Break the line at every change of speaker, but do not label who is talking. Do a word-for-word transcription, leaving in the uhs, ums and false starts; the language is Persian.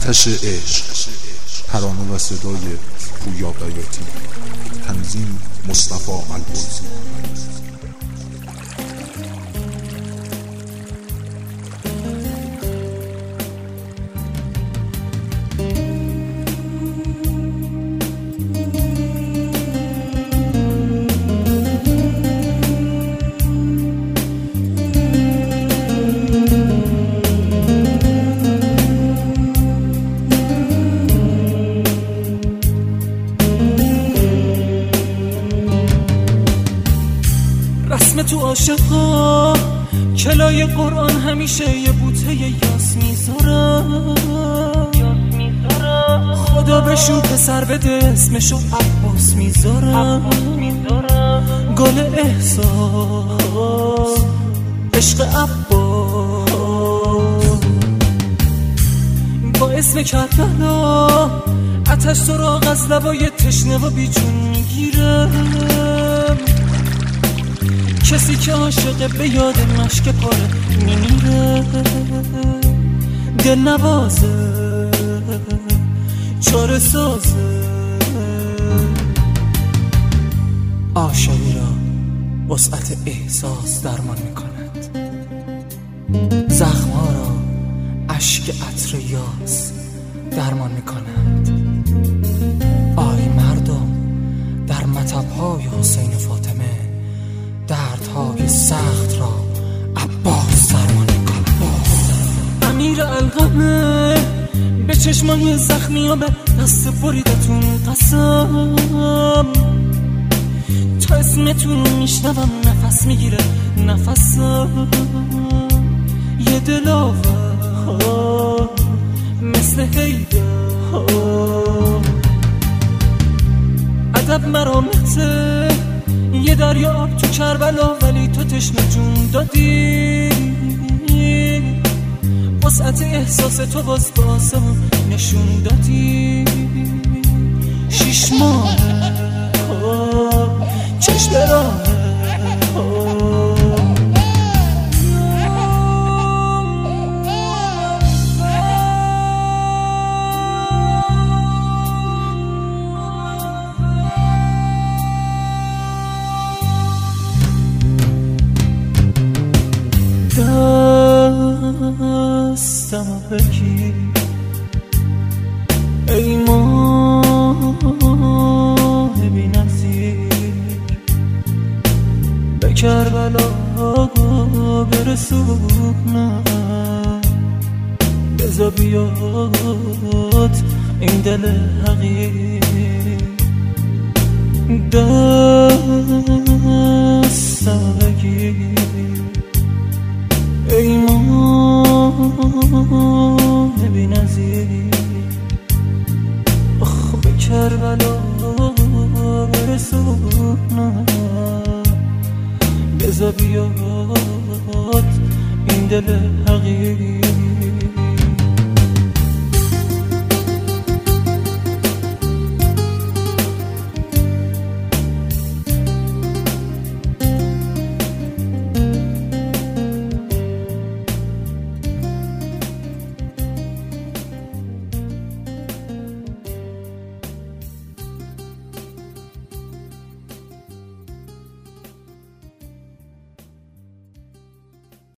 آتش عشق، ترانه و صدای پویا بیاتی، تنظیم مصطفی البرزی.
رسم تو عاشقا کلای قرآن همیشه یه بوته یاس میذارم، خدا بهشون پسر بده اسمشو عباس میذارم. گل احساس عشق عباس با اسم کربلا آتش سراغ از لبای تشنه و بیجون میگیرم. کسی که عاشقه به یاد مشک پاره میمیره. دل نوازه چاره سازه، عاشقی را وسعت احساس درمان میکند، زخمها را اشک عطر یاس درمان میکند. آی مردم در مطب‌های حسین فاطمه دردهای سخت را عباس درمان میکند. امیر الغمه به چشمای زخمی ها به دست بریدتون قسم، تا اسمتون میشنوم نفس میگیره نفسم. یه دلاور مثل حیدر ادب مرامته، یه دریا آب تو کربلا ولی تو تشنه جون دادی. وسعت احساس تو باز به آسمون نشون دادی. شیش ماه چشم راه دستم بگیر ای ماه بی نظیر، به کربلا برسونم. بذار بیاد این دل حقیر. دستم بگیر ای ماه بی نظیر، آخ به کربلا برسونم. بذار بیاد این دل حقیر.